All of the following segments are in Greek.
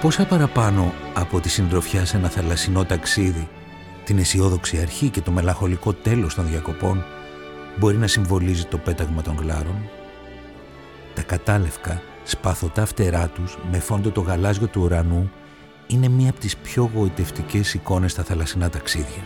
Πόσα παραπάνω από τη συντροφιά σε ένα θαλασσινό ταξίδι, την αισιόδοξη αρχή και το μελαγχολικό τέλος των διακοπών, μπορεί να συμβολίζει το πέταγμα των γλάρων? Τα κατάλευκα, σπαθωτά φτερά τους, με φόντο το γαλάζιο του ουρανού, είναι μία από τις πιο γοητευτικές εικόνες στα θαλασσινά ταξίδια.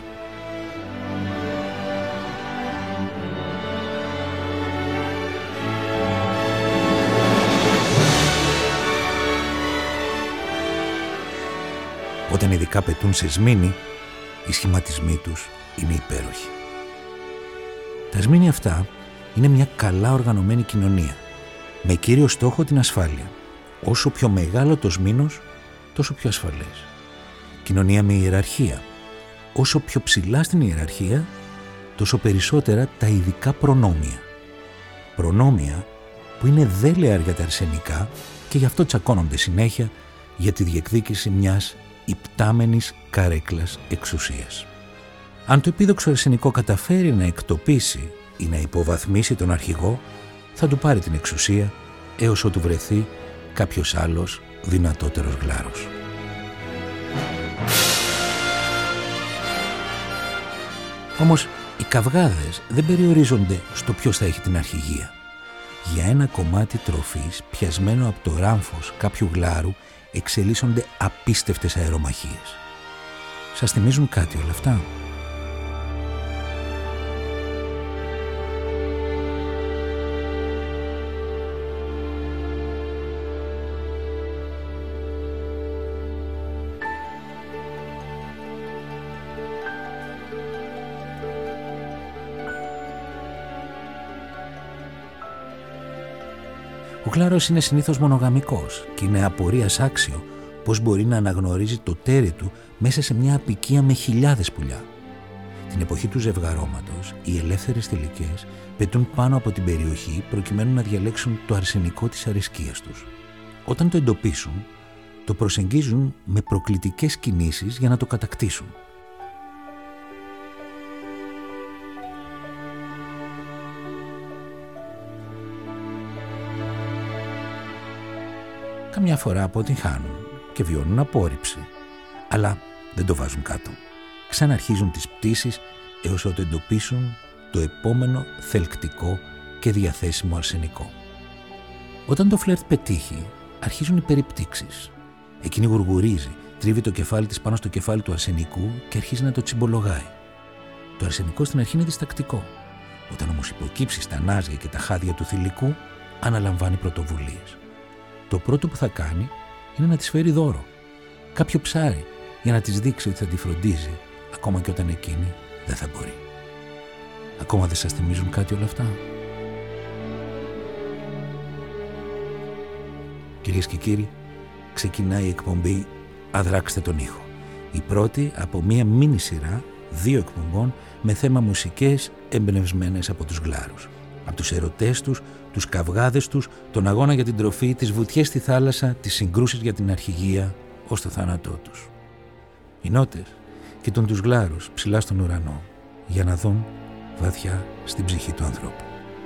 Όταν ειδικά πετούν σε σμήνη, οι σχηματισμοί τους είναι υπέροχοι. Τα σμήνη αυτά είναι μια καλά οργανωμένη κοινωνία, με κύριο στόχο την ασφάλεια. Όσο πιο μεγάλο το σμήνος, τόσο πιο ασφαλές. Κοινωνία με ιεραρχία. Όσο πιο ψηλά στην ιεραρχία, τόσο περισσότερα τα ειδικά προνόμια. Προνόμια που είναι δέλεαρ για τα αρσενικά και γι' αυτό τσακώνονται συνέχεια για τη διεκδίκηση μιας υπτάμενης καρέκλας εξουσίας. Αν το επίδοξο αρσενικό καταφέρει να εκτοπίσει ή να υποβαθμίσει τον αρχηγό, θα του πάρει την εξουσία έως ότου βρεθεί κάποιος άλλος δυνατότερος γλάρος. Όμως οι καυγάδες δεν περιορίζονται στο ποιος θα έχει την αρχηγία. Για ένα κομμάτι τροφής πιασμένο από το ράμφος κάποιου γλάρου εξελίσσονται απίστευτες αερομαχίες. Σας θυμίζουν κάτι όλα αυτά? Ο γλάρος είναι συνήθως μονογαμικός και είναι απορίας άξιο πώς μπορεί να αναγνωρίζει το τέρι του μέσα σε μια αποικία με χιλιάδες πουλιά. Την εποχή του ζευγαρώματος, οι ελεύθερες θηλυκές πετούν πάνω από την περιοχή προκειμένου να διαλέξουν το αρσενικό της αρεσκίας τους. Όταν το εντοπίσουν, το προσεγγίζουν με προκλητικές κινήσεις για να το κατακτήσουν. Καμιά φορά αποτυγχάνουν και βιώνουν απόρριψη, αλλά δεν το βάζουν κάτω. Ξαναρχίζουν τις πτήσεις έως ότου εντοπίσουν το επόμενο θελκτικό και διαθέσιμο αρσενικό. Όταν το φλερτ πετύχει, αρχίζουν οι περιπτύξεις. Εκείνη γουργουρίζει, τρίβει το κεφάλι της πάνω στο κεφάλι του αρσενικού και αρχίζει να το τσιμπολογάει. Το αρσενικό στην αρχή είναι διστακτικό. Όταν όμως υποκύψει στα νάζια και τα χάδια του θηλυκού, αναλαμβάνει πρωτοβουλίες. Το πρώτο που θα κάνει είναι να της φέρει δώρο. Κάποιο ψάρι για να της δείξει ότι θα τη φροντίζει, ακόμα και όταν εκείνη δεν θα μπορεί. Ακόμα δεν σας θυμίζουν κάτι όλα αυτά? Κυρίες και κύριοι, ξεκινάει η εκπομπή «Αδράξτε τον ήχο». Η πρώτη από μία μίνι σειρά 2 εκπομπών με θέμα μουσικές εμπνευσμένες από τους γλάρους. Από τους ερωτές τους, τους καυγάδες τους, τον αγώνα για την τροφή, τις βουτιές στη θάλασσα, τις συγκρούσεις για την αρχηγία, ως το θάνατό τους. Οι νότες κοιτούν τους γλάρους ψηλά στον ουρανό για να δουν βαθιά στην ψυχή του ανθρώπου.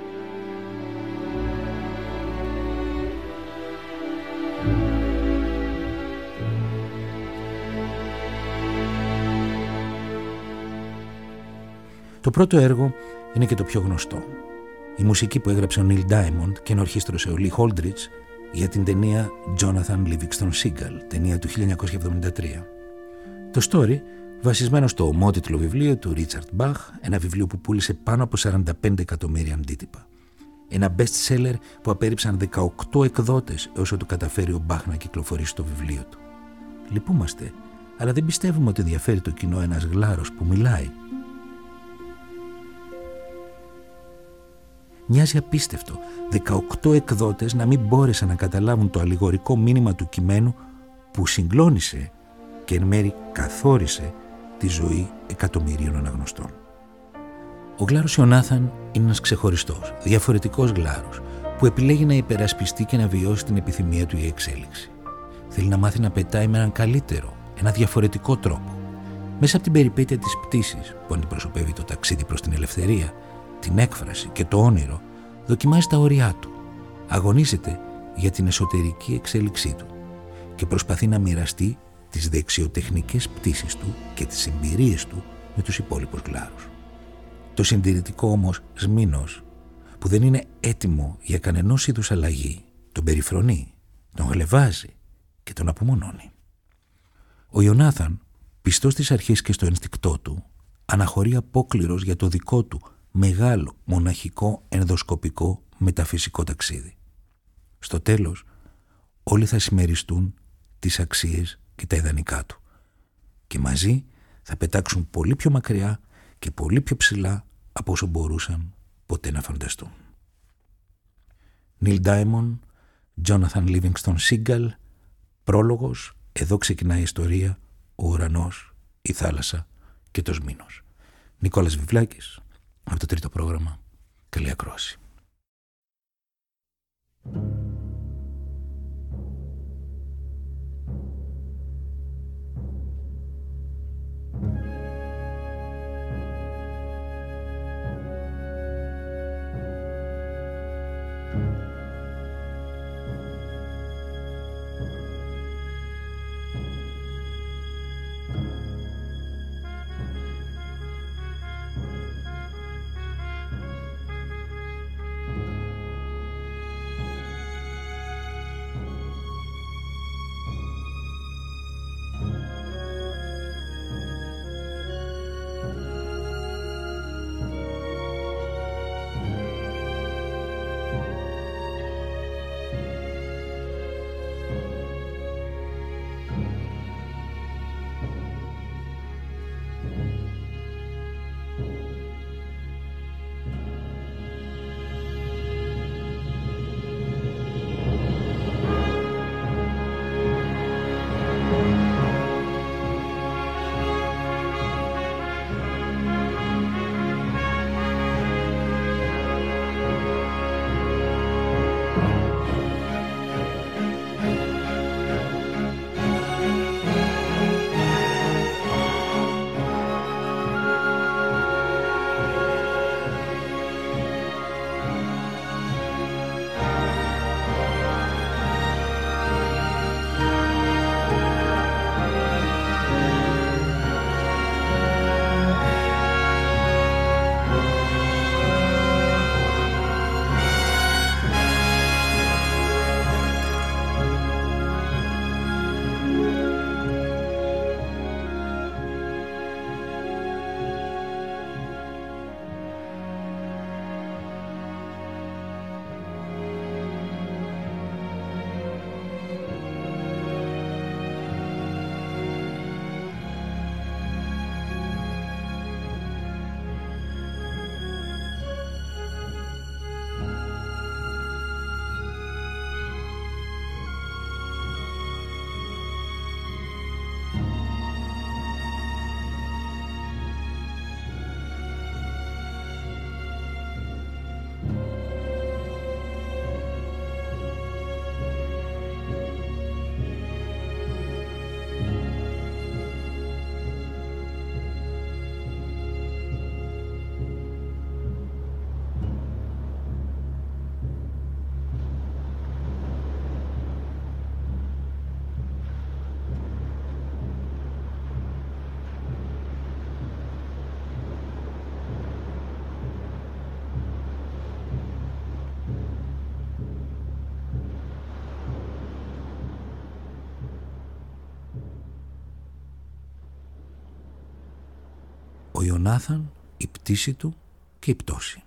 Το πρώτο έργο είναι και το πιο γνωστό. Η μουσική που έγραψε ο Νίλ Ντάιμοντ και ενορχίστρωσε ο Λι Χόλντριτς για την ταινία Jonathan Livingston Seagull, ταινία του 1973. Το story βασισμένο στο ομότιτλο βιβλίο του Ρίτσαρντ Μπαχ, ένα βιβλίο που πούλησε πάνω από 45 εκατομμύρια αντίτυπα. Ένα best seller που απέρριψαν 18 εκδότες έως ότου καταφέρει ο Μπαχ να κυκλοφορήσει το βιβλίο του. Λυπούμαστε, αλλά δεν πιστεύουμε ότι ενδιαφέρει το κοινό ένας γλάρος που μιλάει. Μοιάζει απίστευτο 18 εκδότες να μην μπόρεσαν να καταλάβουν το αλληγορικό μήνυμα του κειμένου που συγκλώνησε και εν μέρει καθόρισε τη ζωή εκατομμυρίων αναγνωστών. Ο γλάρος Ιωνάθαν είναι ένας ξεχωριστός, διαφορετικός γλάρος που επιλέγει να υπερασπιστεί και να βιώσει την επιθυμία του η εξέλιξη. Θέλει να μάθει να πετάει με έναν καλύτερο, ένα διαφορετικό τρόπο. Μέσα από την περιπέτεια της πτήσης που αντιπροσωπεύει το ταξίδι προς την ελευθερία, την έκφραση και το όνειρο, δοκιμάζει τα όρια του. Αγωνίζεται για την εσωτερική εξέλιξή του. και προσπαθεί να μοιραστεί τις δεξιοτεχνικές πτήσεις του και τις εμπειρίες του με τους υπόλοιπους γλάρους. Το συντηρητικό όμως Σμήνος, που δεν είναι έτοιμο για κανενός είδους αλλαγή, τον περιφρονεί, τον γλεβάζει και τον απομονώνει. Ο Ιωνάθαν, πιστός στις αρχές και στο ένστικτό του, αναχωρεί απόκληρος για το δικό του μεγάλο, μοναχικό, ενδοσκοπικό, μεταφυσικό ταξίδι. Στο τέλος, όλοι θα συμμεριστούν τις αξίες και τα ιδανικά του και μαζί θα πετάξουν πολύ πιο μακριά και πολύ πιο ψηλά από όσο μπορούσαν ποτέ να φανταστούν. Νίλ Ντάιμον, Τζόναθαν Λίβινγκστον Σίγκαλ, πρόλογος, εδώ ξεκινάει η ιστορία, ο ουρανός, η θάλασσα και το Σμήνος. Νικόλας Βιβλάκης, από το τρίτο πρόγραμμα. Καλή ακρόαση. Ο Ιωνάθαν, η πτήση του και η πτώση.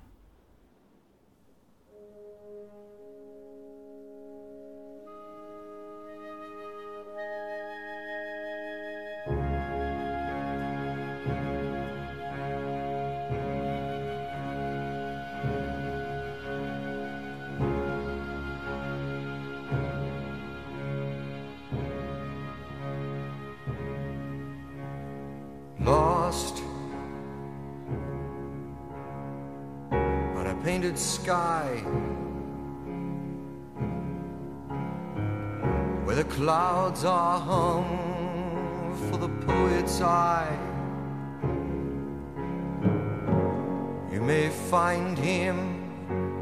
Lost on a painted sky where the clouds are hung for the poet's eye. You may find him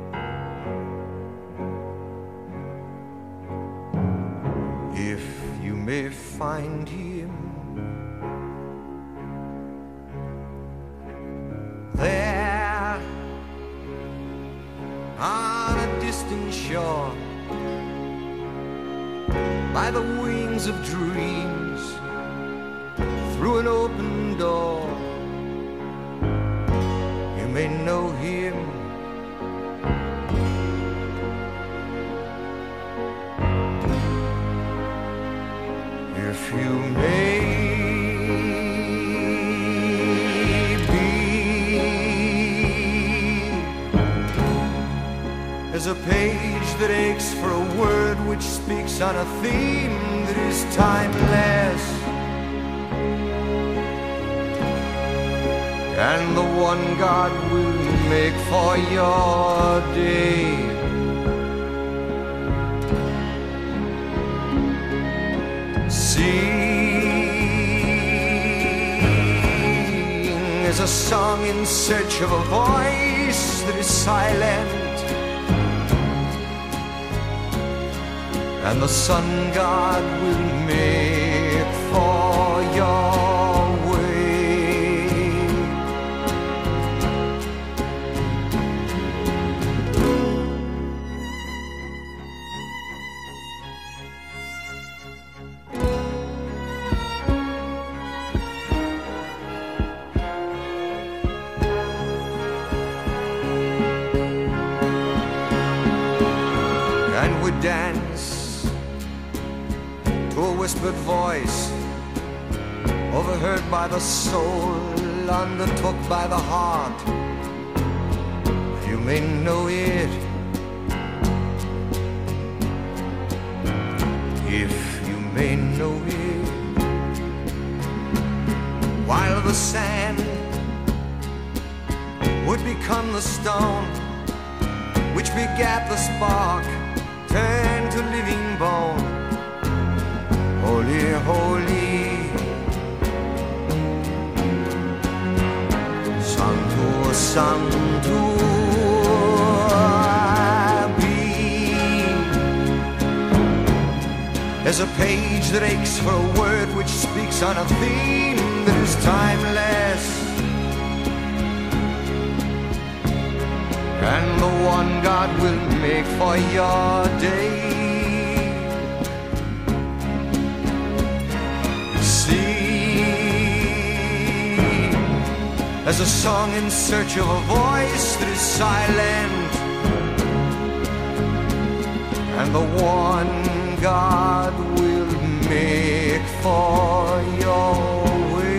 if you may find him there on a distant shore, by the wings of dreams, through an open door. You may know him. If you may be as a page that aches for a word which speaks on a theme that is timeless, and the one God will make for your day. Sing is a song in search of a voice that is silent, and the sun God will make for your way. And we dance to a whispered voice, overheard by the soul, undertook by the heart. You may know it if you may know it. While the sand would become the stone which begat the spark, turned to living bone. Holy, holy, Sanctus, Sanctus, be as a page that aches for a word which speaks on a theme that is timeless, and the one God will make for your day. As a song in search of a voice that is silent, and the one God will make for your way.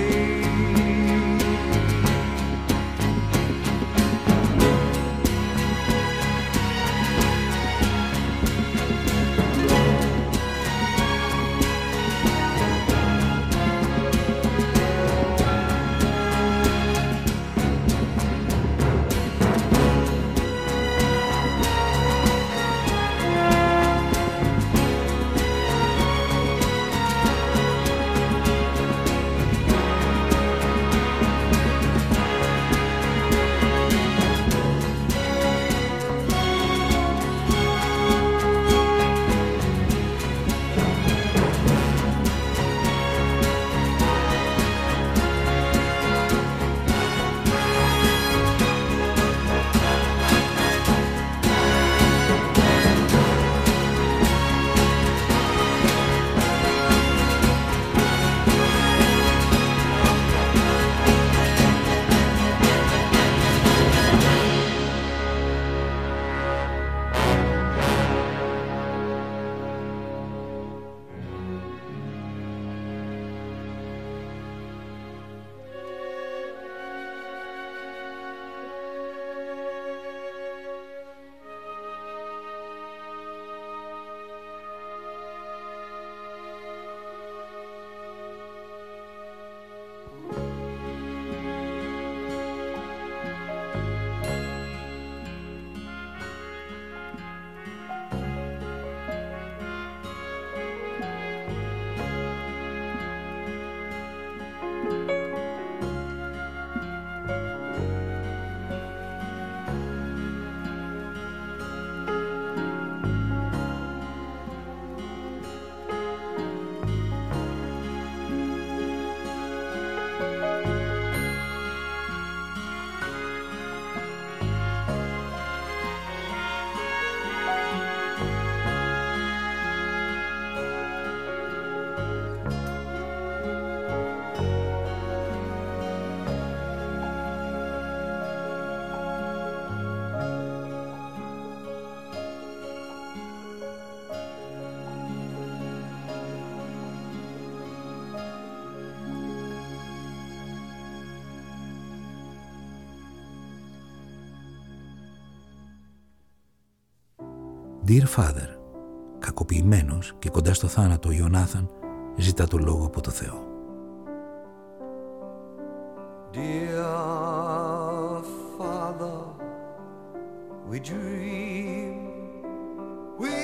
Dear Father, κακοποιημένος και κοντά στο θάνατο, ο Ιωνάθαν ζητά το λόγο από το Θεό. Dear Father, we dream, we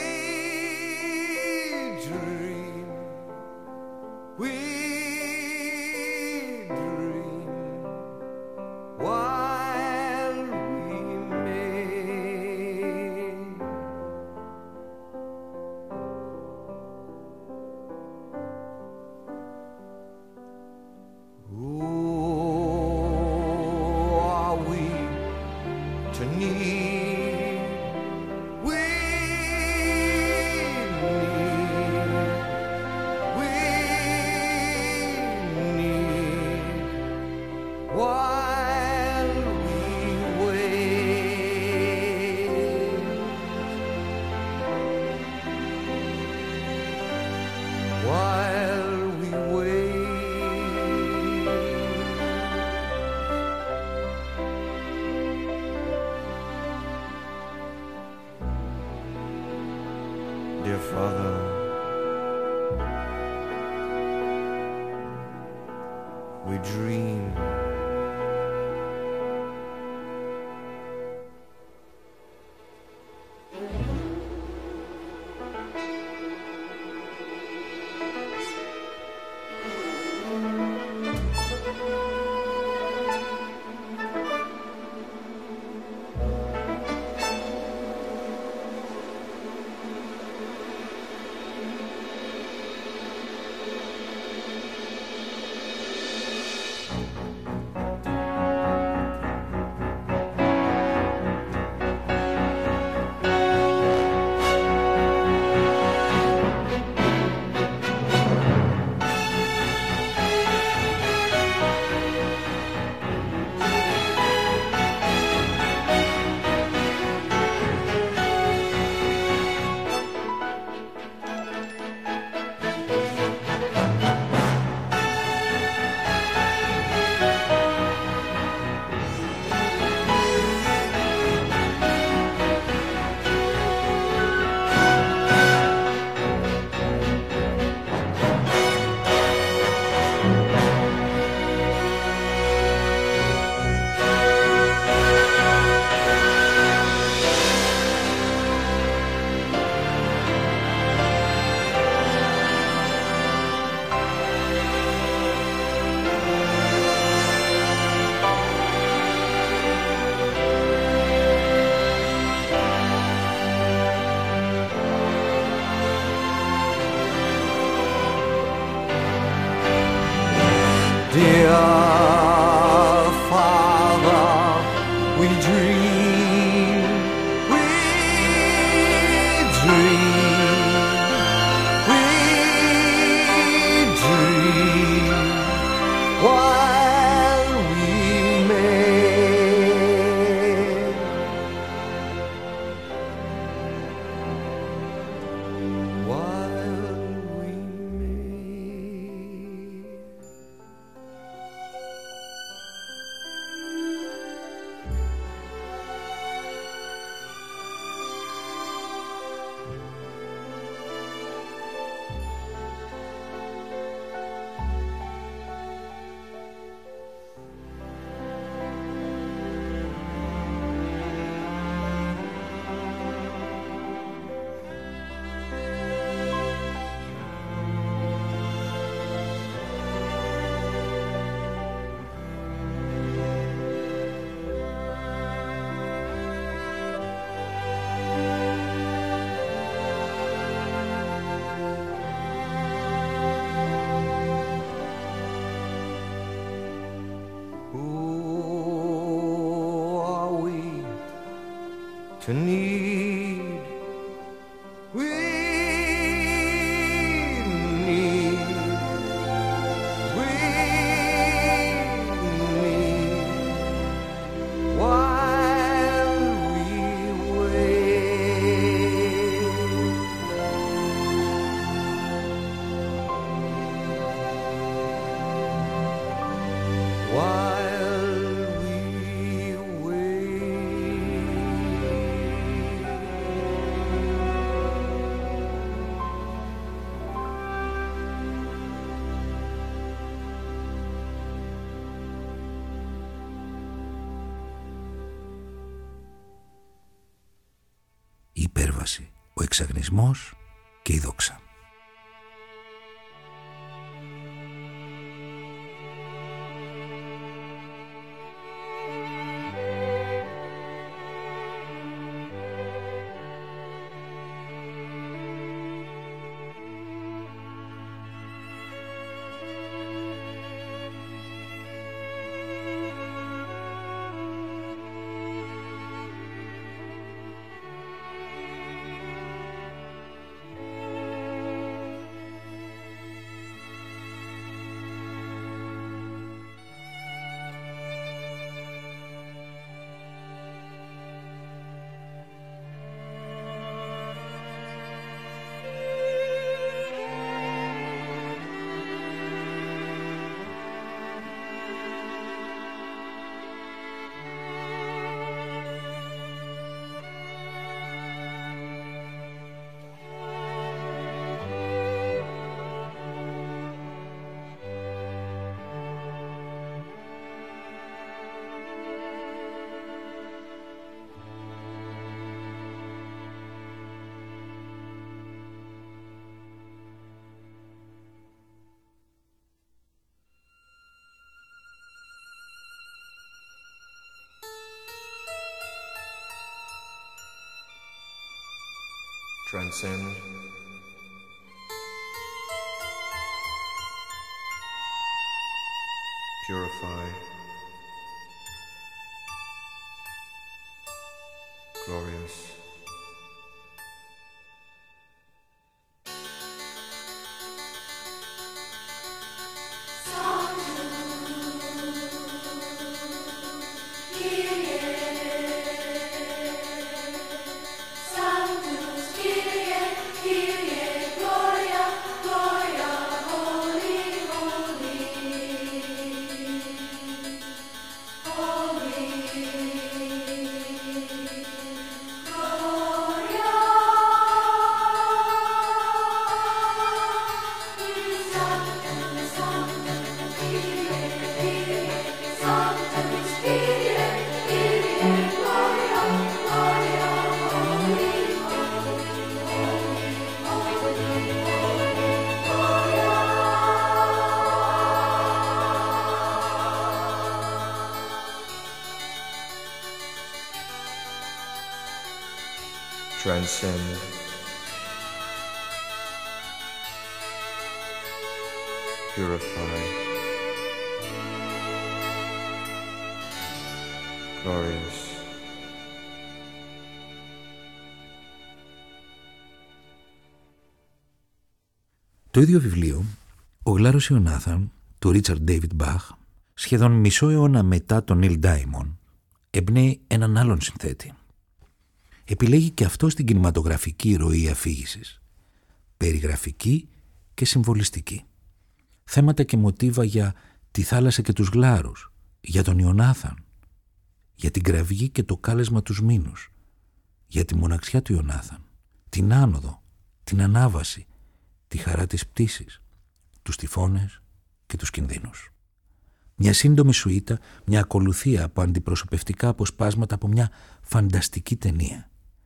dream, we dream, while we may. Who are we to need? We need while we wait. While we wait. Dear Father, we dream. Dear Father, we dream, we dream, we dream, while we may. While we may. To need, we need, we need, while we wait. While we wait. υπέρβαση, ο εξαγνισμός και η δόξα. Transcend, purify, glorious. Transcend, purify, glorious. Το ίδιο βιβλίο, «Ο Γλάρος Ιωνάθαν» του Ρίτσαρντ Ντέιβιντ Μπαχ, σχεδόν μισό αιώνα μετά τον Νίλ Ντάιμον, εμπνέει έναν άλλον συνθέτη. Επιλέγει και αυτό στην κινηματογραφική ροή αφήγησης, περιγραφική και συμβολιστική. Θέματα και μοτίβα για τη θάλασσα και τους γλάρους, για τον Ιωνάθαν, για την κραυγή και το κάλεσμα τους μήνους, για τη μοναξιά του Ιωνάθαν, την άνοδο, την ανάβαση, τη χαρά της πτήσης, τους τυφώνες και τους κινδύνους. Μια σύντομη σουίτα, μια ακολουθία από αντιπροσωπευτικά αποσπάσματα από μια φανταστική ταινία.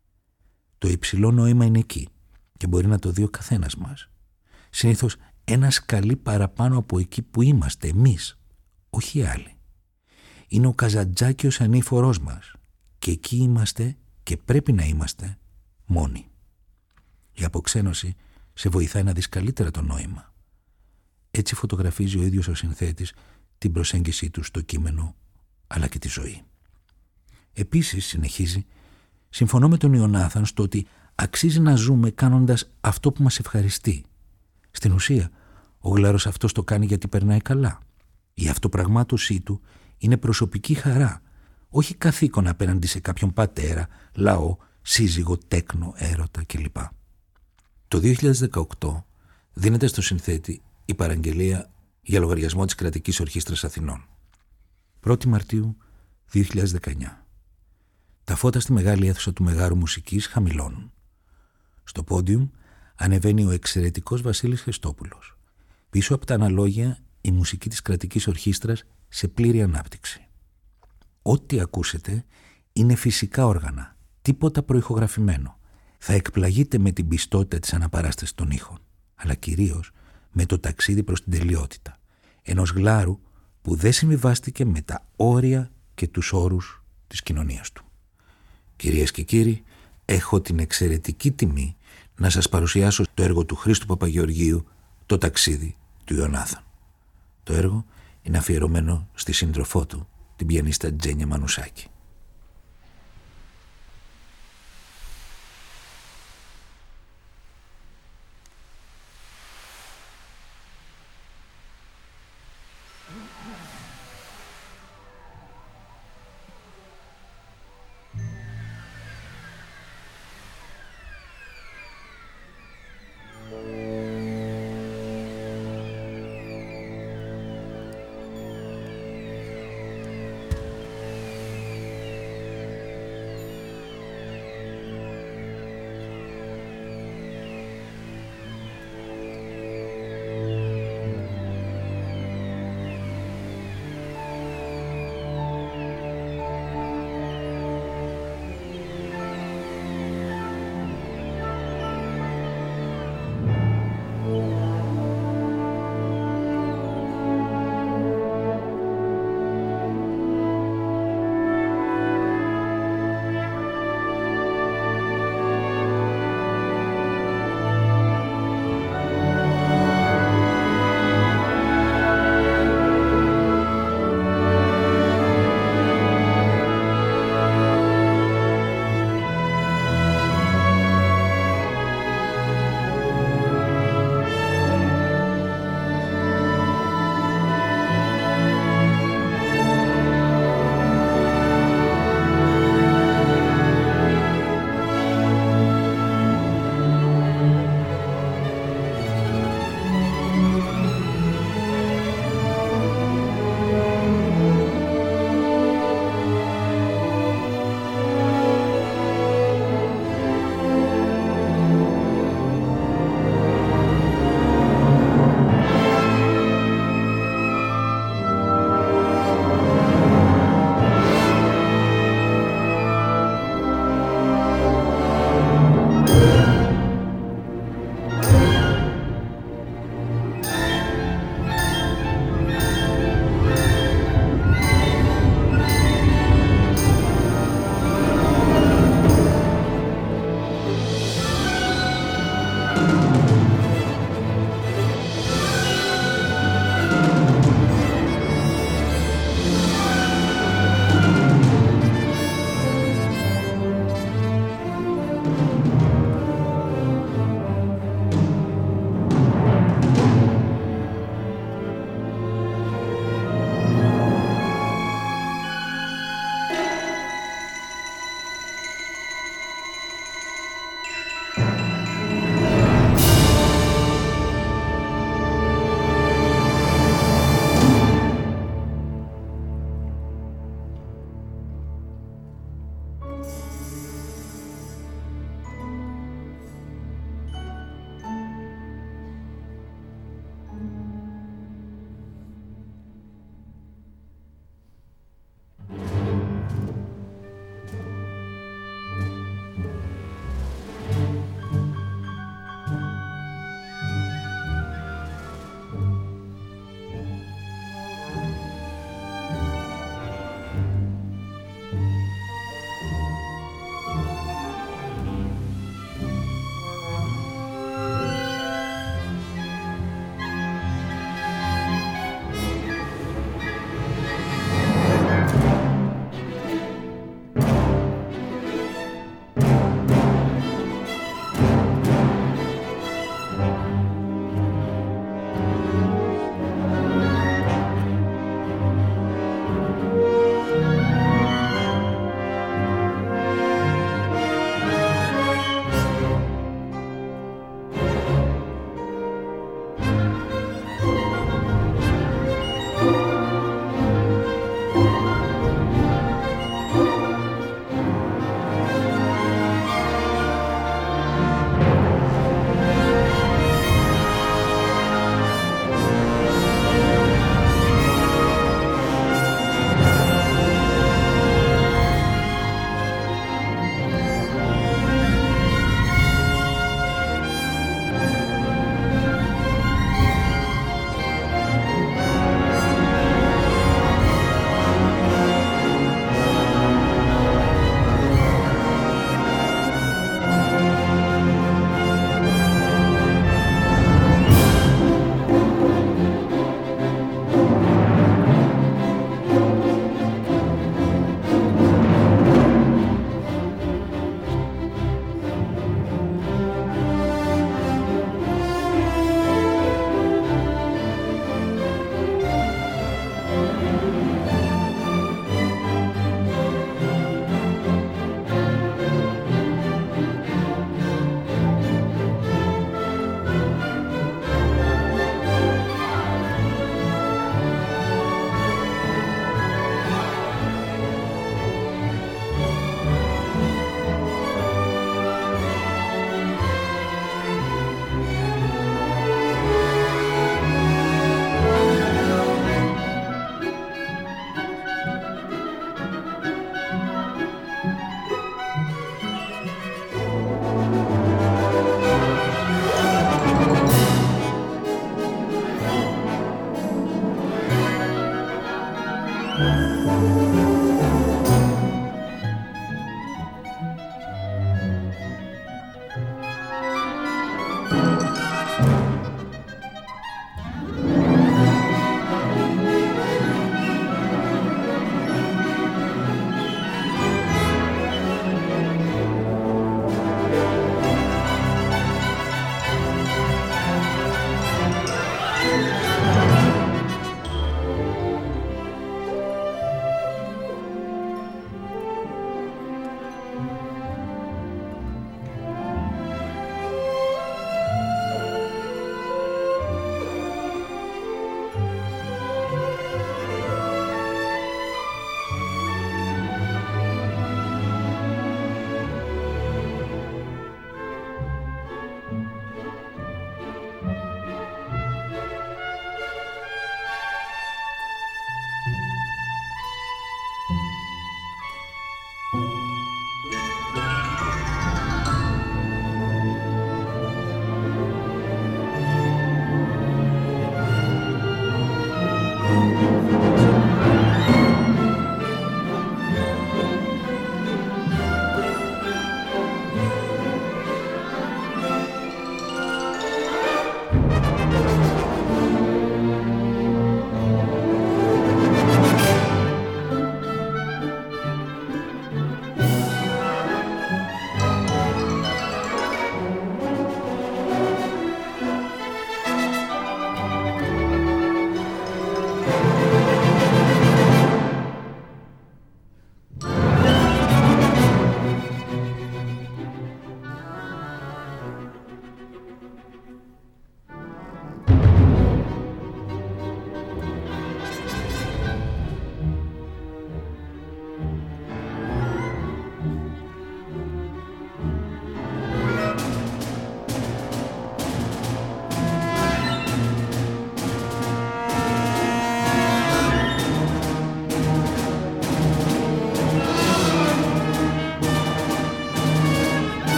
Το υψηλό νόημα είναι εκεί και μπορεί να το δει ο καθένας μας. Συνήθως ένα σκαλί παραπάνω από εκεί που είμαστε εμείς, όχι άλλοι. Είναι ο Καζαντζάκιος ανήφορός μας και εκεί είμαστε και πρέπει να είμαστε μόνοι. Η αποξένωση σε βοηθάει να δεις καλύτερα το νόημα. Έτσι φωτογραφίζει ο ίδιος ο συνθέτης την προσέγγιση του στο κείμενο αλλά και τη ζωή. Επίσης, συνεχίζει, συμφωνώ με τον Ιωνάθαν στο ότι αξίζει να ζούμε κάνοντας αυτό που μας ευχαριστεί. Στην ουσία, ο γλάρος αυτός το κάνει γιατί περνάει καλά. Η αυτοπραγμάτωσή του είναι προσωπική χαρά, όχι καθήκον απέναντι σε κάποιον πατέρα, λαό, σύζυγο, τέκνο, έρωτα κλπ. Το 2018 δίνεται στο συνθέτη η παραγγελία για λογαριασμό της Κρατικής Ορχήστρας Αθηνών. 1η Μαρτίου 2019. Τα φώτα στη μεγάλη αίθουσα του Μεγάρου Μουσικής χαμηλώνουν. Στο πόντιουμ ανεβαίνει ο εξαιρετικός Βασίλης Χριστόπουλος. Πίσω από τα αναλόγια η μουσική της Κρατικής Ορχήστρας σε πλήρη ανάπτυξη. Ό,τι ακούσετε είναι φυσικά όργανα, τίποτα προηχογραφημένο. Θα εκπλαγείτε με την πιστότητα της αναπαράστασης των ήχων, αλλά κυρίως με το ταξίδι προς την τελειότητα, ενός γλάρου που δεν συμβιβάστηκε με τα όρια και τους όρους της κοινωνίας του. Κυρίες και κύριοι, έχω την εξαιρετική τιμή να σας παρουσιάσω το έργο του Χρήστου Παπαγεωργίου, «Το ταξίδι του Ιωνάθαν». Το έργο είναι αφιερωμένο στη σύντροφό του, την πιανίστα Τζένια Μανουσάκη.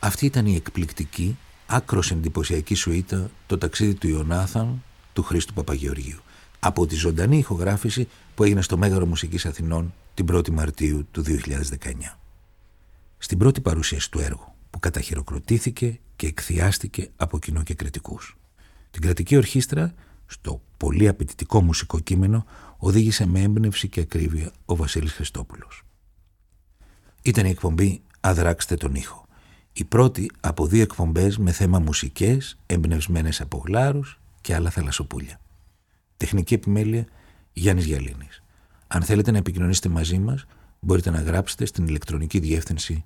Αυτή ήταν η εκπληκτική, άκρως εντυπωσιακή σουίτα «Το ταξίδι του Ιωνάθαν» του Χρήστου Παπαγεωργίου, από τη ζωντανή ηχογράφηση που έγινε στο Μέγαρο Μουσικής Αθηνών την 1η Μαρτίου του 2019. Στην πρώτη παρουσίαση του έργου, που καταχειροκροτήθηκε και εκθιάστηκε από κοινό και κριτικούς. Την κρατική ορχήστρα, στο πολύ απαιτητικό μουσικό κείμενο, οδήγησε με έμπνευση και ακρίβεια ο Βασίλης Χριστόπουλος. Ήταν η εκπομπή «Αδράξτε τον ήχο», η πρώτη από 2 εκπομπές με θέμα μουσικές εμπνευσμένες από γλάρους και άλλα θαλασσοπούλια. Τεχνική επιμέλεια Γιάννης Γιαλίνης. Αν θέλετε να επικοινωνήσετε μαζί μας, μπορείτε να γράψετε στην ηλεκτρονική διεύθυνση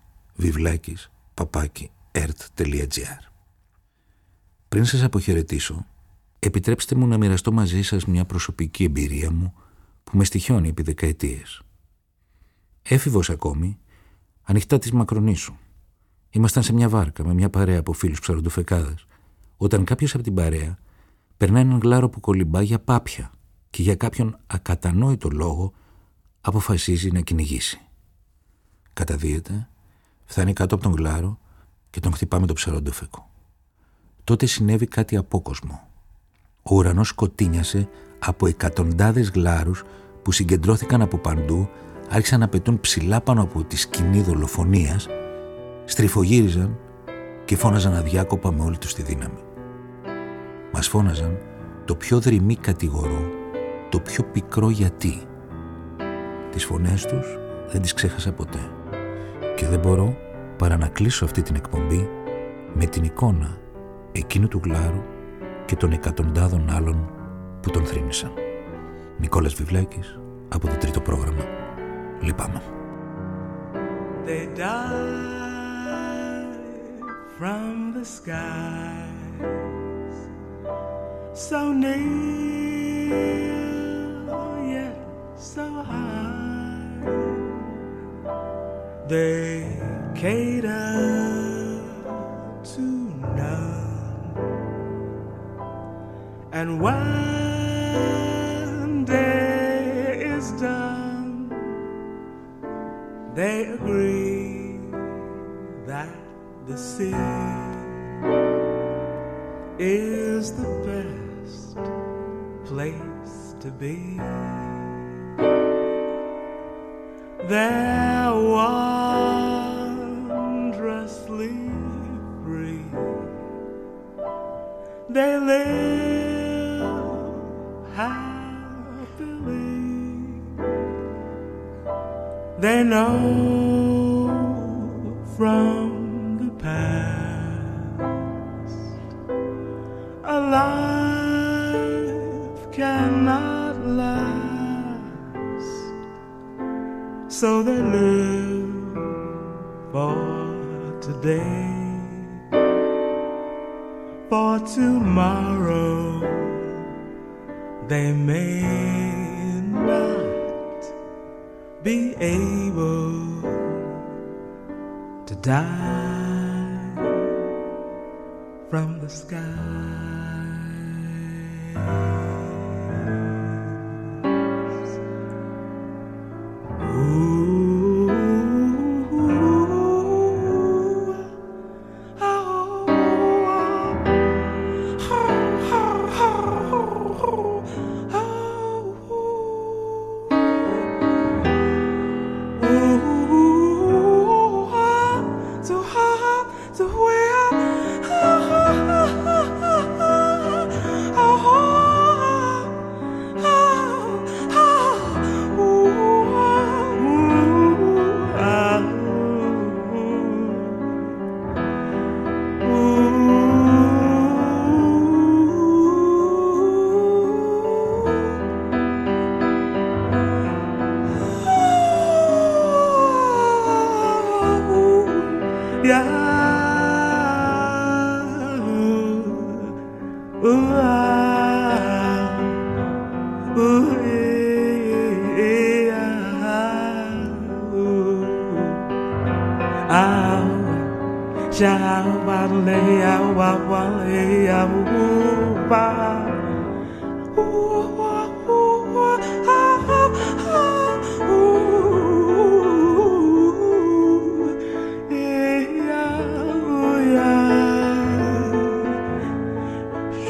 vivlakis@ert.gr. Πριν σας αποχαιρετήσω, επιτρέψτε μου να μοιραστώ μαζί σας μια προσωπική εμπειρία μου που με στοιχιώνει επί δεκαετίες. Έφηβος ακόμη, ανοιχτά της Μακρονήσου. Ήμασταν σε μια βάρκα με μια παρέα από φίλους ψαροντοφεκάδας, όταν κάποιος από την παρέα περνάει έναν γλάρο που κολυμπά για πάπια και για κάποιον ακατανόητο λόγο αποφασίζει να κυνηγήσει. Καταδύεται, φτάνει κάτω από τον γλάρο και τον χτυπά με το ψαροντόφεκο. Τότε συνέβη κάτι απόκοσμο. Ο ουρανός σκοτίνιασε από εκατοντάδες γλάρους που συγκεντρώθηκαν από παντού, άρχισαν να πετούν ψηλά πάνω από τη σκηνή δολοφονίας, στριφογύριζαν και φώναζαν αδιάκοπα με όλη τους τη δύναμη. Μας φώναζαν το πιο δρυμή κατηγορό, το πιο πικρό γιατί. Τις φωνές τους δεν τις ξέχασα ποτέ. Και δεν μπορώ παρά να κλείσω αυτή την εκπομπή με την εικόνα εκείνου του γλάρου και των εκατοντάδων άλλων που τον θρήνησαν. Νικόλας Βιβλάκης από το τρίτο πρόγραμμα. Λυπάμαι. They dive from the skies, so near yet so high. They cater to none, and when day is done, they agree that the sea is the best place to be. They're wondrously free. They live happily. They know from the past a life cannot last, so they live for today. For tomorrow they may not be able to die from the skies. Ooh, oh,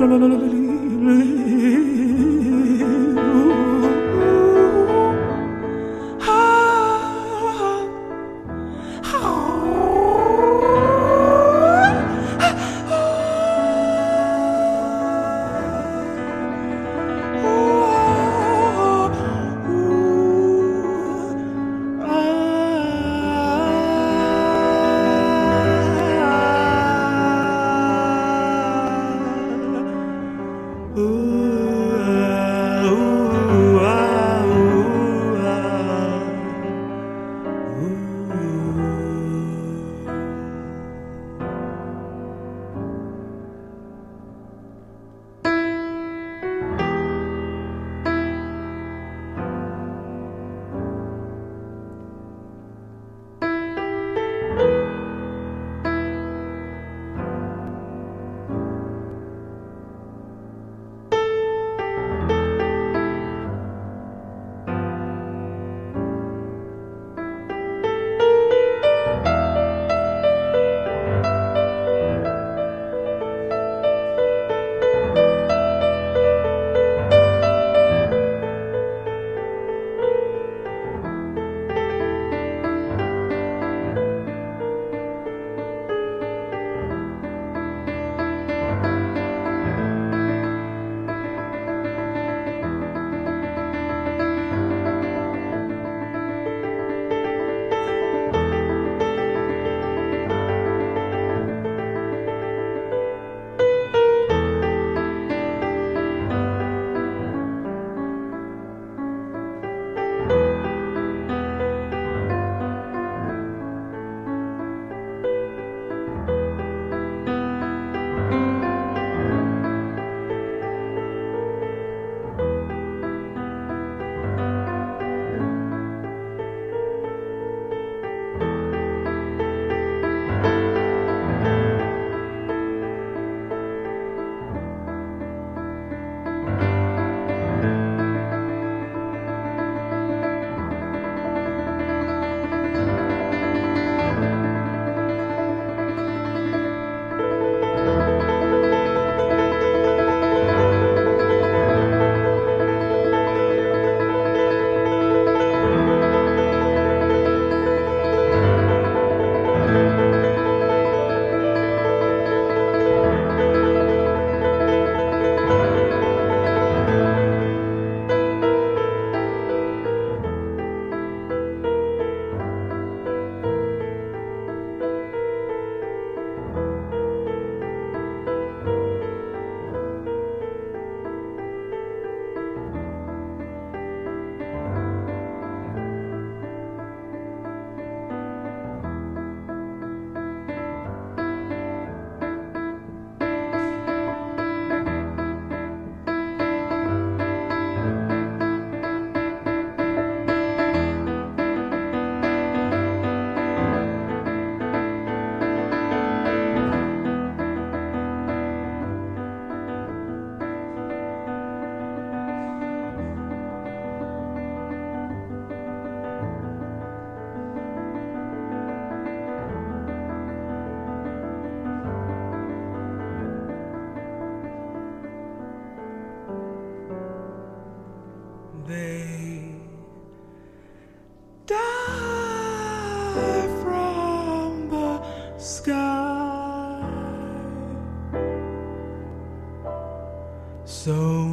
so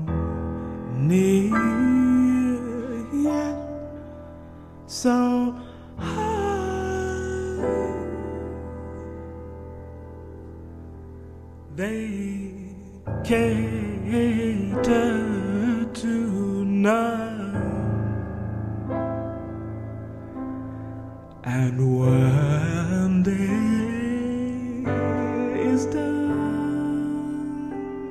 near yet so high. They cater to none, and one day is done,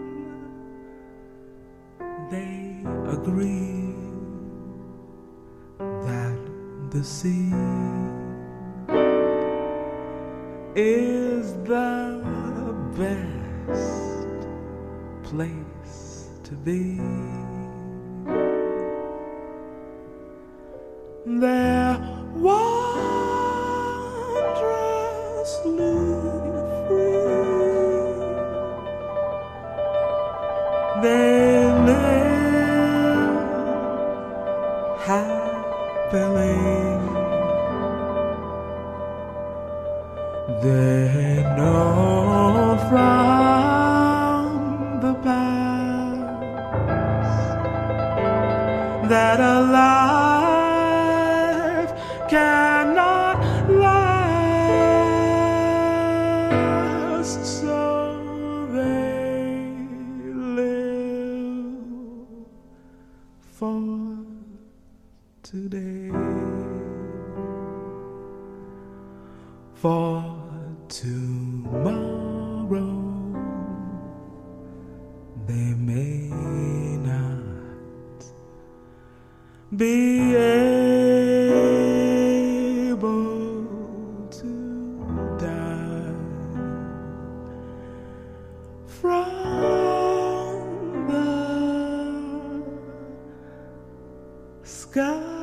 they agree that the sea is the best place to be. They're wondrously free, they live happily. They know from the past that a life cannot last, so they live for today, for tomorrow they may not be able to die from the sky.